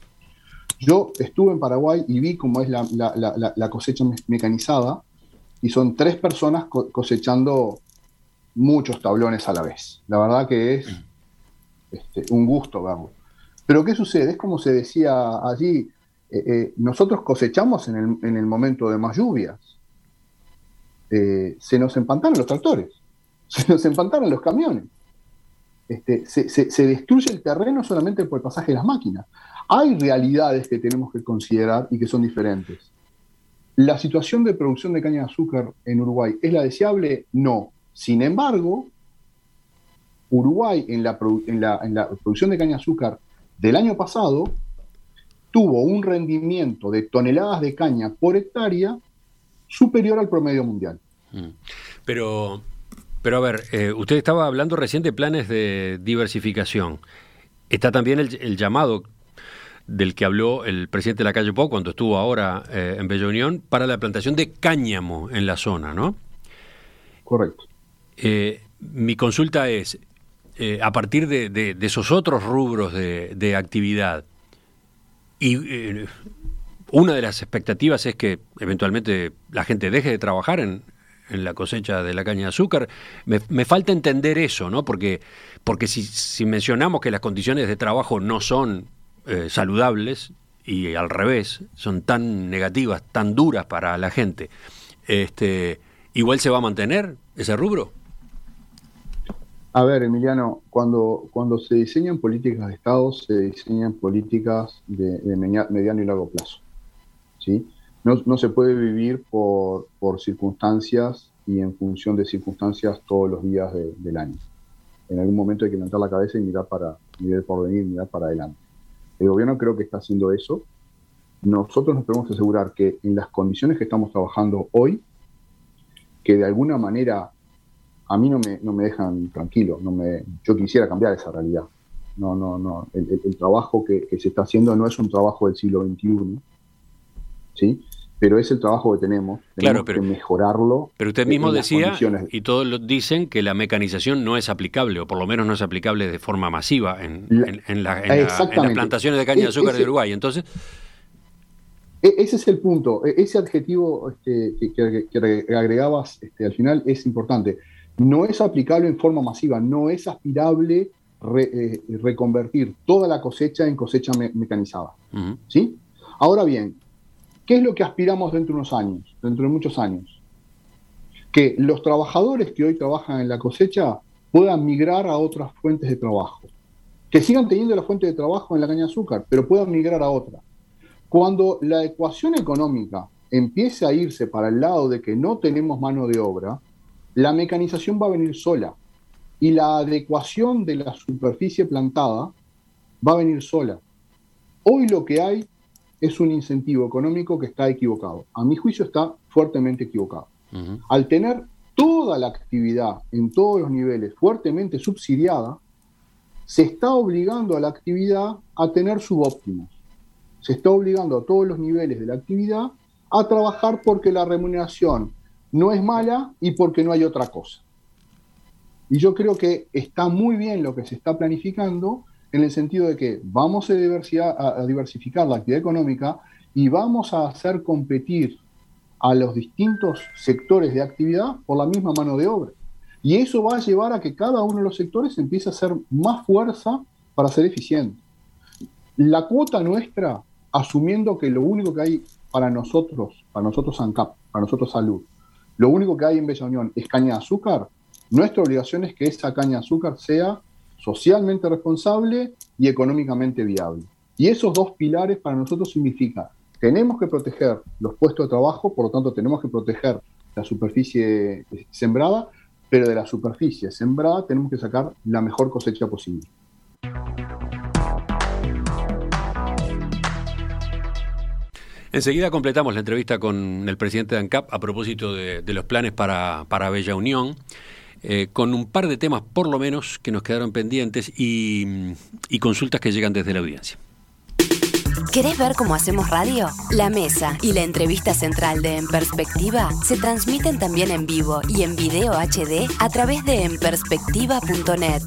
Yo estuve en Paraguay y vi cómo es la, la, la, la cosecha mecanizada, y son tres personas co- cosechando muchos tablones a la vez. La verdad que es este, un gusto verlo. Pero ¿qué sucede? Es como se decía allí, eh, eh, nosotros cosechamos en el, en el momento de más lluvias. Eh, se nos empantanan los tractores, se nos empantanan los camiones. Este, se, se, se destruye el terreno solamente por el pasaje de las máquinas. Hay realidades que tenemos que considerar y que son diferentes. ¿La situación de producción de caña de azúcar en Uruguay es la deseable? No. Sin embargo, Uruguay en la, en la, en la producción de caña de azúcar del año pasado tuvo un rendimiento de toneladas de caña por hectárea superior al promedio mundial. Pero, pero a ver, eh, usted estaba hablando recién de planes de diversificación. Está también el, el llamado del que habló el presidente de la Calle Pou cuando estuvo ahora eh, en Bella Unión para la plantación de cáñamo en la zona, ¿no? Correcto. Eh, mi consulta es, eh, a partir de, de, de esos otros rubros de, de actividad, y eh, una de las expectativas es que eventualmente la gente deje de trabajar en, en la cosecha de la caña de azúcar. Me, me falta entender eso, ¿no? Porque, porque si, si mencionamos que las condiciones de trabajo no son eh, saludables, y al revés, son tan negativas, tan duras para la gente, este, ¿igual se va a mantener ese rubro? A ver, Emiliano, cuando, cuando se diseñan políticas de Estado, se diseñan políticas de, de mediano y largo plazo, ¿sí? No, no se puede vivir por, por circunstancias y en función de circunstancias todos los días de, del año. En algún momento hay que levantar la cabeza y mirar para mirar por venir, mirar para adelante. El gobierno creo que está haciendo eso. Nosotros nos tenemos que asegurar que en las condiciones que estamos trabajando hoy, que de alguna manera a mí no me, no me dejan tranquilo, no me, yo quisiera cambiar esa realidad. No, no, no. El, el, el trabajo que, que se está haciendo no es un trabajo del siglo veintiuno, ¿sí? Pero es el trabajo que tenemos, tenemos claro, pero, que mejorarlo. Pero usted mismo decía, y todos lo dicen, que la mecanización no es aplicable, o por lo menos no es aplicable de forma masiva en, la, en, en, la, en, la, en las plantaciones de caña de azúcar ese, de Uruguay. Entonces, ese es el punto. Ese adjetivo este, que, que, que agregabas este, al final es importante. No es aplicable en forma masiva, no es aspirable re, eh, reconvertir toda la cosecha en cosecha me, mecanizada. Uh-huh. ¿Sí? Ahora bien, ¿qué es lo que aspiramos dentro de unos años, dentro de muchos años? que los trabajadores que hoy trabajan en la cosecha puedan migrar a otras fuentes de trabajo, que sigan teniendo la fuente de trabajo en la caña de azúcar, pero puedan migrar a otra. Cuando la ecuación económica empiece a irse para el lado de que no tenemos mano de obra, la mecanización va a venir sola y la adecuación de la superficie plantada va a venir sola. Hoy lo que hay es un incentivo económico que está equivocado. A mi juicio está fuertemente equivocado. Uh-huh. Al tener toda la actividad en todos los niveles fuertemente subsidiada, se está obligando a la actividad a tener subóptimos. Se está obligando a todos los niveles de la actividad a trabajar porque la remuneración no es mala y porque no hay otra cosa. Y yo creo que está muy bien lo que se está planificando en el sentido de que vamos a, diversidad, a diversificar la actividad económica y vamos a hacer competir a los distintos sectores de actividad por la misma mano de obra. Y eso va a llevar a que cada uno de los sectores empiece a hacer más fuerza para ser eficiente. La cuota nuestra, asumiendo que lo único que hay para nosotros, para nosotros ANCAP, para nosotros Salud, lo único que hay en Bella Unión es caña de azúcar, nuestra obligación es que esa caña de azúcar sea socialmente responsable y económicamente viable. Y esos dos pilares para nosotros significan, tenemos que proteger los puestos de trabajo, por lo tanto tenemos que proteger la superficie sembrada, pero de la superficie sembrada tenemos que sacar la mejor cosecha posible. Enseguida completamos la entrevista con el presidente de ANCAP a propósito de, de los planes para, para Bella Unión, eh, con un par de temas por lo menos que nos quedaron pendientes y, y consultas que llegan desde la audiencia. ¿Querés ver cómo hacemos radio? La mesa y la entrevista central de En Perspectiva se transmiten también en vivo y en video H D a través de en perspectiva punto net.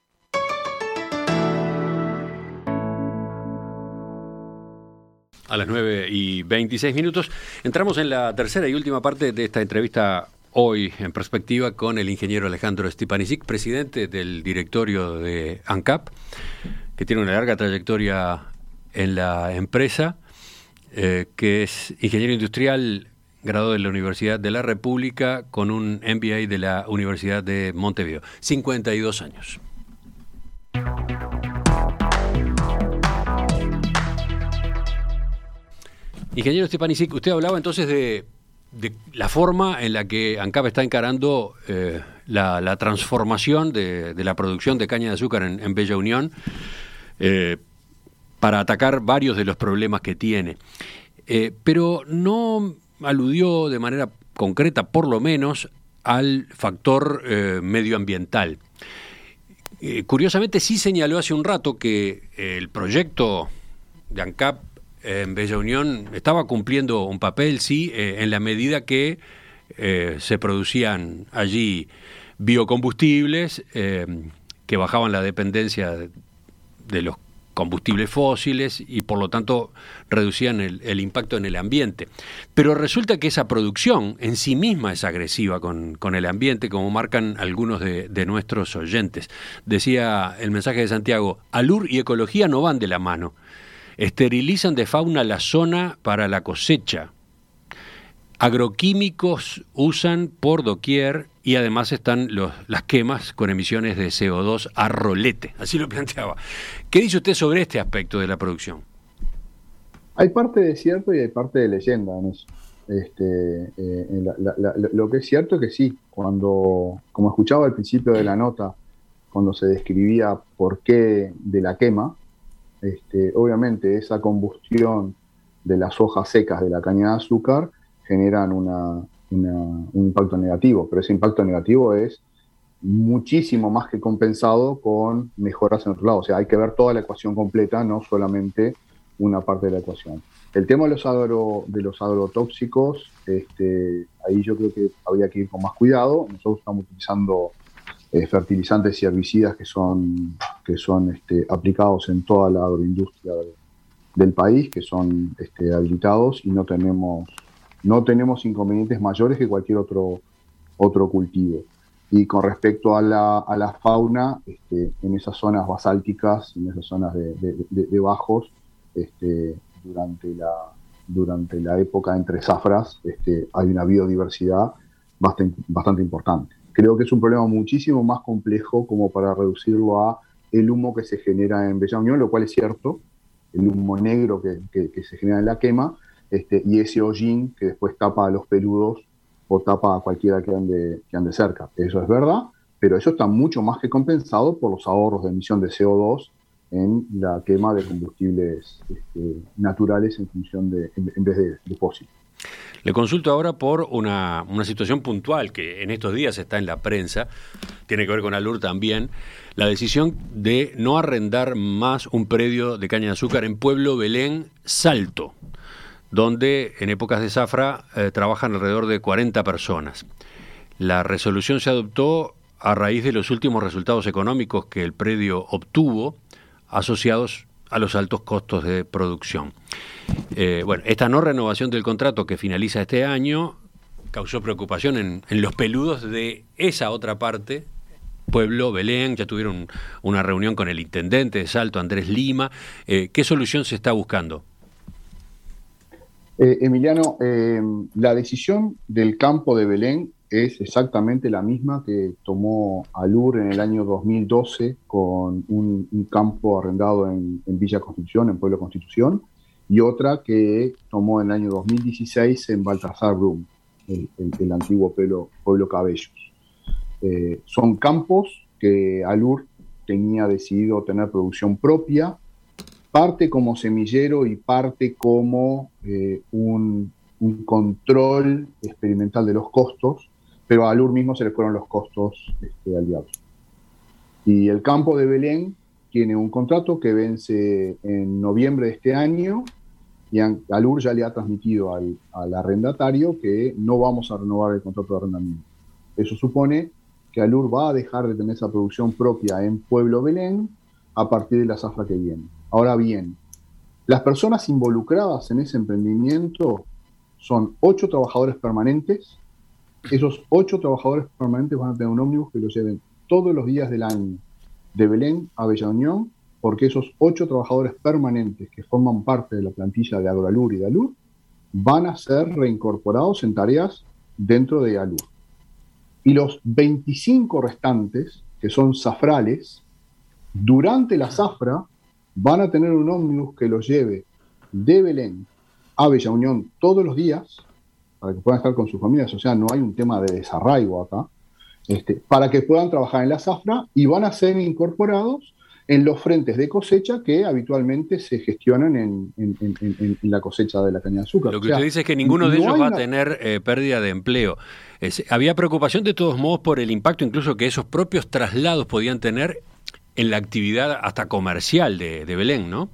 A las nueve y veintiséis minutos entramos en la tercera y última parte de esta entrevista hoy en Perspectiva con el ingeniero Alejandro Stepanisic, presidente del directorio de ANCAP, que tiene una larga trayectoria en la empresa, eh, que es ingeniero industrial, graduado de la Universidad de la República con un M B A de la Universidad de Montevideo. cincuenta y dos años. Ingeniero Stepanisic, usted hablaba entonces de, de la forma en la que ANCAP está encarando eh, la, la transformación de, de la producción de caña de azúcar en, en Bella Unión, eh, para atacar varios de los problemas que tiene. Eh, pero no aludió de manera concreta, por lo menos, al factor eh, medioambiental. Eh, curiosamente, sí señaló hace un rato que eh, el proyecto de ANCAP eh, en Bella Unión estaba cumpliendo un papel, sí, eh, en la medida que eh, se producían allí biocombustibles eh, que bajaban la dependencia de, de los combustibles fósiles y por lo tanto reducían el, el impacto en el ambiente. Pero resulta que esa producción en sí misma es agresiva con, con el ambiente, como marcan algunos de, de nuestros oyentes. Decía el mensaje de Santiago, Alur y ecología no van de la mano. Esterilizan de fauna la zona para la cosecha. Agroquímicos usan por doquier y además están los, las quemas con emisiones de C O dos a rolete. Así lo planteaba. ¿Qué dice usted sobre este aspecto de la producción? Hay parte de cierto y hay parte de leyenda en eso. Este, eh, la, la, la, lo que es cierto es que sí, cuando, como escuchaba al principio de la nota, cuando se describía por qué de la quema, este, obviamente esa combustión de las hojas secas de la caña de azúcar generan una, una, un impacto negativo, pero ese impacto negativo es muchísimo más que compensado con mejoras en otro lado. O sea, hay que ver toda la ecuación completa, no solamente una parte de la ecuación. El tema de los, agro, de los agrotóxicos, este, ahí yo creo que habría que ir con más cuidado. Nosotros estamos utilizando eh, fertilizantes y herbicidas que son, que son este, aplicados en toda la agroindustria del, del país, que son este, habilitados y no tenemos... no tenemos inconvenientes mayores que cualquier otro, otro cultivo. Y con respecto a la, a la fauna, este, en esas zonas basálticas, en esas zonas de, de, de, de bajos, este, durante, la, durante la época entre zafras, este, hay una biodiversidad bastante, bastante importante. Creo que es un problema muchísimo más complejo como para reducirlo a el humo que se genera en Bella Unión, lo cual es cierto, el humo negro que, que, que se genera en la quema, este, y ese hollín que después tapa a los peludos o tapa a cualquiera que ande, que ande cerca. Eso es verdad, pero eso está mucho más que compensado por los ahorros de emisión de C O dos en la quema de combustibles este, naturales en función de, en, en vez de, de fósiles. Le consulto ahora por una, una situación puntual que en estos días está en la prensa, tiene que ver con Alur también, la decisión de no arrendar más un predio de caña de azúcar en Pueblo Belén, Salto, donde en épocas de zafra eh, trabajan alrededor de cuarenta personas. La resolución se adoptó a raíz de los últimos resultados económicos que el predio obtuvo, asociados a los altos costos de producción. Eh, bueno, esta no renovación del contrato que finaliza este año causó preocupación en, en los peludos de esa otra parte, Pueblo Belén. Ya tuvieron una reunión con el intendente de Salto, Andrés Lima. Eh, ¿Qué solución se está buscando? Eh, Emiliano, eh, la decisión del campo de Belén es exactamente la misma que tomó Alur en el año dos mil doce con un, un campo arrendado en, en Villa Constitución, en Pueblo Constitución, y otra que tomó en el año dos mil dieciséis en Baltasar Brum, el, el, el antiguo pueblo, pueblo Cabellos. Eh, son campos que Alur tenía decidido tener producción propia, parte como semillero y parte como eh, un, un control experimental de los costos, pero a Alur mismo se le fueron los costos este, al diablo. Y el campo de Belén tiene un contrato que vence en noviembre de este año, y Alur ya le ha transmitido al, al arrendatario que no vamos a renovar el contrato de arrendamiento. Eso supone que Alur va a dejar de tener esa producción propia en Pueblo Belén a partir de la zafra que viene. Ahora bien, las personas involucradas en ese emprendimiento son ocho trabajadores permanentes. Esos ocho trabajadores permanentes van a tener un ómnibus que los lleven todos los días del año de Belén a Bella Unión, porque esos ocho trabajadores permanentes que forman parte de la plantilla de Agroalur y de Alur van a ser reincorporados en tareas dentro de Alur. Y los veinticinco restantes, que son zafrales, durante la zafra van a tener un ómnibus que los lleve de Belén a Bella Unión todos los días, para que puedan estar con sus familias, o sea, no hay un tema de desarraigo acá, este, para que puedan trabajar en la zafra, y van a ser incorporados en los frentes de cosecha que habitualmente se gestionan en, en, en, en, en la cosecha de la caña de azúcar. Lo que o sea, usted dice es que ninguno de no ellos va una... a tener eh, pérdida de empleo. Es, había preocupación de todos modos por el impacto incluso que esos propios traslados podían tener en la actividad hasta comercial de, de Belén, ¿no?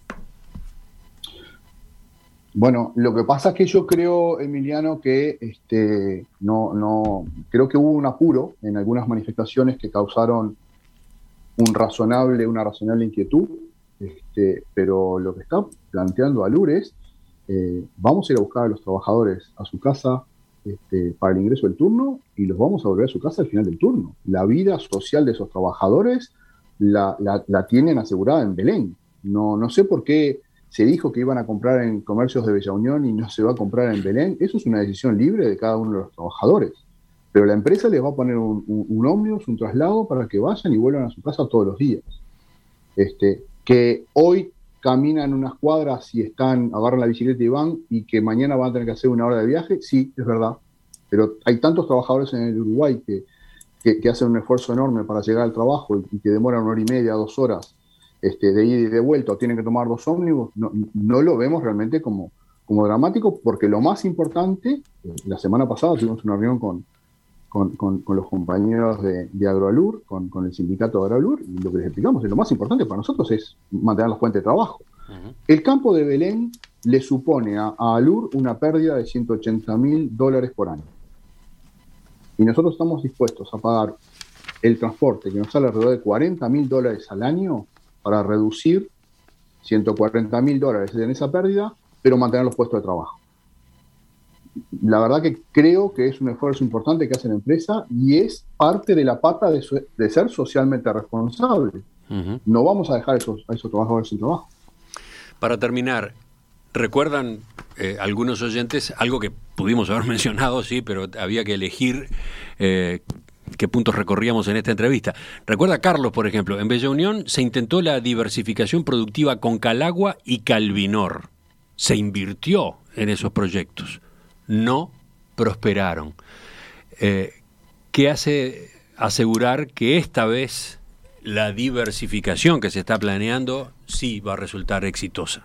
Bueno, lo que pasa es que yo creo, Emiliano, que este, no, no, creo que hubo un apuro en algunas manifestaciones que causaron un razonable, una razonable inquietud, este, pero lo que está planteando Alur es, eh, vamos a ir a buscar a los trabajadores a su casa este, para el ingreso del turno, y los vamos a volver a su casa al final del turno. La vida social de esos trabajadores la, la, la tienen asegurada en Belén. No, no sé por qué se dijo que iban a comprar en comercios de Bella Unión y no se va a comprar en Belén. Eso es una decisión libre de cada uno de los trabajadores. Pero la empresa les va a poner un, un, un ómnibus, un traslado, para que vayan y vuelvan a su casa todos los días. Este, que hoy caminan unas cuadras y están, agarran la bicicleta y van, y que mañana van a tener que hacer una hora de viaje, sí, es verdad. Pero hay tantos trabajadores en el Uruguay que, que, que hacen un esfuerzo enorme para llegar al trabajo y, y que demoran una hora y media, dos horas este, de ida y de vuelta, o tienen que tomar dos ómnibus. No, no lo vemos realmente como, como dramático, porque lo más importante, la semana pasada tuvimos una reunión con Con, con, con los compañeros de, de Agroalur, con, con el sindicato de Agroalur, y lo que les explicamos es lo más importante para nosotros es mantener la fuente de trabajo. Uh-huh. El campo de Belén le supone a, a Alur una pérdida de ciento ochenta mil dólares por año. Y nosotros estamos dispuestos a pagar el transporte, que nos sale alrededor de cuarenta mil dólares al año, para reducir ciento cuarenta mil dólares en esa pérdida, pero mantener los puestos de trabajo. La verdad que creo que es un esfuerzo importante que hace la empresa, y es parte de la pata de, su, de ser socialmente responsable. Uh-huh. No vamos a dejar esos, a esos trabajadores sin trabajo. Para terminar, Recuerdan eh, algunos oyentes algo que pudimos haber mencionado, sí, pero había que elegir eh, qué puntos recorríamos en esta entrevista. Recuerda Carlos, por ejemplo, en Bella Unión se intentó la diversificación productiva con Calagua y Calvinor. Se invirtió en esos proyectos. No prosperaron. Eh, ¿Qué hace asegurar que esta vez la diversificación que se está planeando sí va a resultar exitosa?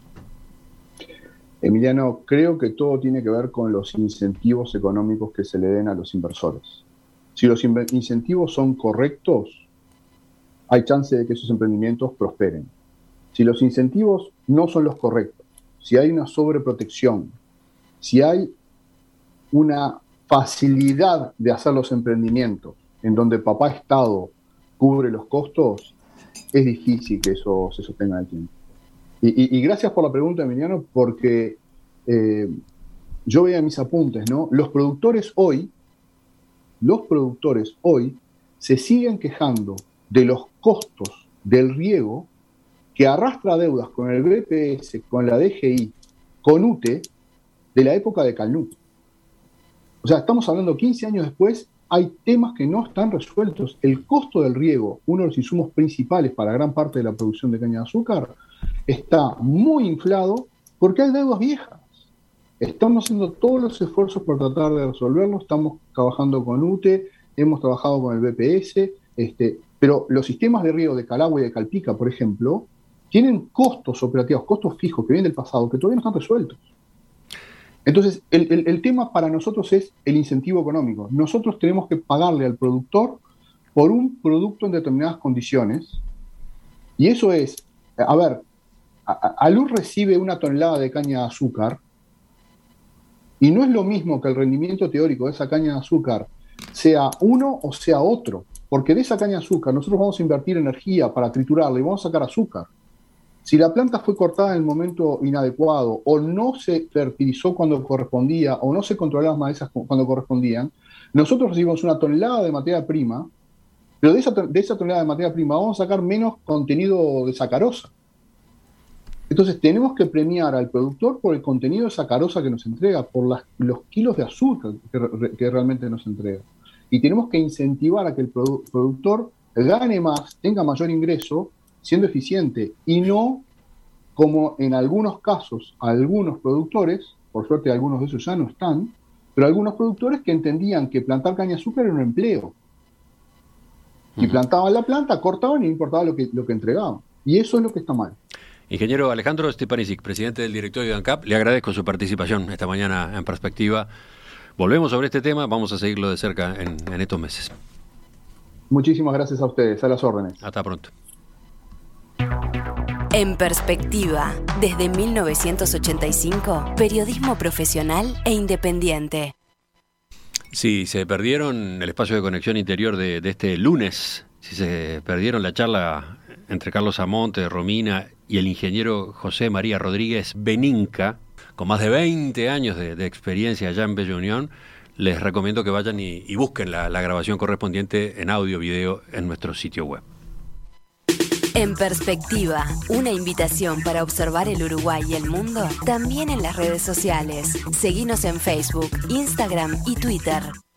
Emiliano, creo que todo tiene que ver con los incentivos económicos que se le den a los inversores. Si los incentivos son correctos, hay chance de que esos emprendimientos prosperen. Si los incentivos no son los correctos, si hay una sobreprotección, si hay una facilidad de hacer los emprendimientos en donde papá Estado cubre los costos, es difícil que eso se sostenga en el tiempo. Y, y, y gracias por la pregunta, Emiliano, porque eh, yo veía mis apuntes, ¿no? Los productores hoy, los productores hoy se siguen quejando de los costos del riego que arrastra deudas con el B P S, con la D G I, con U T E, de la época de Calnuc. O sea, estamos hablando quince años después, hay temas que no están resueltos. El costo del riego, uno de los insumos principales para gran parte de la producción de caña de azúcar, está muy inflado porque hay deudas viejas. Estamos haciendo todos los esfuerzos por tratar de resolverlo, estamos trabajando con U T E, hemos trabajado con el B P S, este, pero los sistemas de riego de Calagua y de Calpica, por ejemplo, tienen costos operativos, costos fijos que vienen del pasado, que todavía no están resueltos. Entonces, el, el, el tema para nosotros es el incentivo económico. Nosotros tenemos que pagarle al productor por un producto en determinadas condiciones, y eso es, a ver, Alur recibe una tonelada de caña de azúcar, y no es lo mismo que el rendimiento teórico de esa caña de azúcar sea uno o sea otro, porque de esa caña de azúcar nosotros vamos a invertir energía para triturarla y vamos a sacar azúcar. Si la planta fue cortada en el momento inadecuado, o no se fertilizó cuando correspondía, o no se controlaban las malezas cuando correspondían, nosotros recibimos una tonelada de materia prima, pero de esa, de esa tonelada de materia prima vamos a sacar menos contenido de sacarosa. Entonces tenemos que premiar al productor por el contenido de sacarosa que nos entrega, por las, los kilos de azúcar que, que realmente nos entrega. Y tenemos que incentivar a que el produ- productor gane más, tenga mayor ingreso, siendo eficiente, y no como en algunos casos, algunos productores, por suerte algunos de esos ya no están, pero algunos productores que entendían que plantar caña de azúcar era un empleo. Y plantaban la planta, cortaban y no importaba lo que, lo que entregaban. Y eso es lo que está mal. Ingeniero Alejandro Stepanisic, presidente del directorio de ANCAP, le agradezco su participación esta mañana en Perspectiva. Volvemos sobre este tema, vamos a seguirlo de cerca en, en estos meses. Muchísimas gracias a ustedes, a las órdenes. Hasta pronto. En Perspectiva, desde mil novecientos ochenta y cinco, periodismo profesional e independiente. Si se perdieron el espacio de conexión interior de, de este lunes, si se perdieron la charla entre Carlos Amonte, Romina y el ingeniero José María Rodríguez Beninca, con más de veinte años de, de experiencia allá en Bella Unión, les recomiendo que vayan y, y busquen la, la grabación correspondiente en audio video en nuestro sitio web. En Perspectiva, una invitación para observar el Uruguay y el mundo, también en las redes sociales. Seguinos en Facebook, Instagram y Twitter.